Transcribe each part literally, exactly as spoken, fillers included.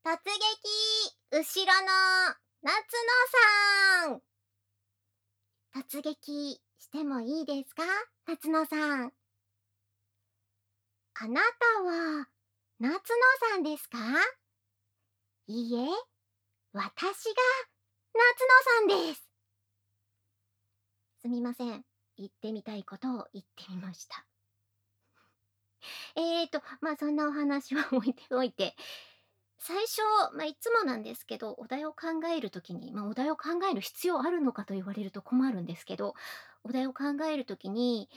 突撃後ろの夏野さん。突撃してもいいですか、夏野さん。あなたは夏野さんですか？いいえ、私が夏野さんです。すみません、言ってみたいことを言ってみました。えーと、まあそんなお話は置いておいて、最初、まあ、いつもなんですけど、お題を考えるときに、まあ、お題を考える必要あるのかと言われると困るんですけど、お題を考えるときに、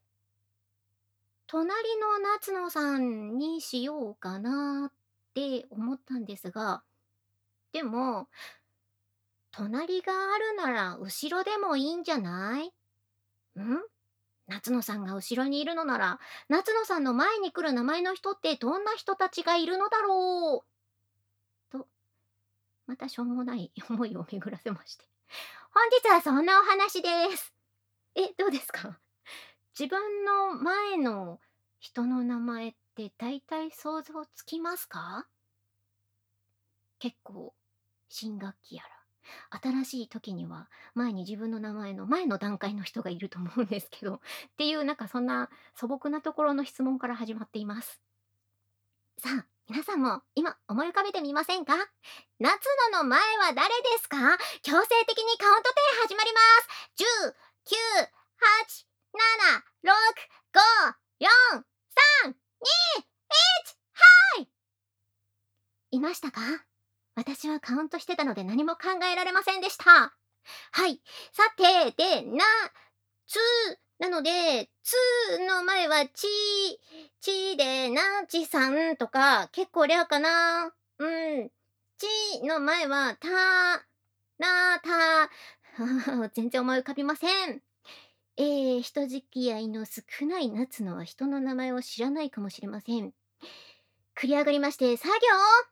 隣の夏野さんにしようかなって思ったんですが、でも、隣があるなら後ろでもいいんじゃない？ん？夏野さんが後ろにいるのなら、夏野さんの前に来る名前の人ってどんな人たちがいるのだろうと、またしょうもない思いを巡らせまして。本日はそんなお話です。え、どうですか？自分の前の人の名前って大体想像つきますか？結構、新学期やら、新しい時には前に自分の名前の前の段階の人がいると思うんですけど、っていうなんかそんな素朴なところの質問から始まっています。さあ、皆さんも今思い浮かべてみませんか？夏野の前は誰ですか？強制的にカウント点始まります。じゅう、きゅう、はち、なな、ろく、ご、よん、さん、に、いち、はい。いましたか？私はカウントしてたので何も考えられませんでした。はい。さて、で、な、つ、なので、つの前はち、ちでなちさんとか結構レアかな。うん。ちの前はた、な、た、全然思い浮かびません。えー、人付き合いの少ない夏野は人の名前を知らないかもしれません。繰り上がりまして、作業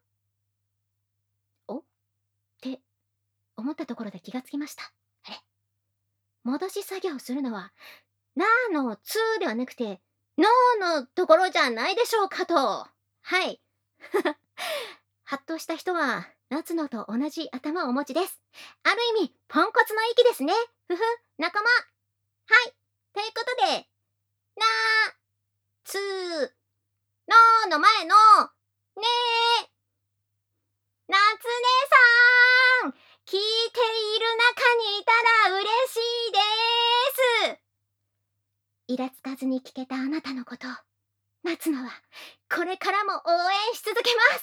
おって思ったところで気がつきました。あれ、戻し作業するのは、なーのつーではなくて、のーのところじゃないでしょうかと。はい。ハッとした人は、夏野と同じ頭をお持ちです。ある意味、ポンコツの域ですね。ふふ、仲間。はい。ということで、なー、つー、のーの前の、ねー、夏音さん、聞いている中にいたら嬉しいです。イラつかずに聞けたあなたのこと、夏野はこれからも応援し続けます。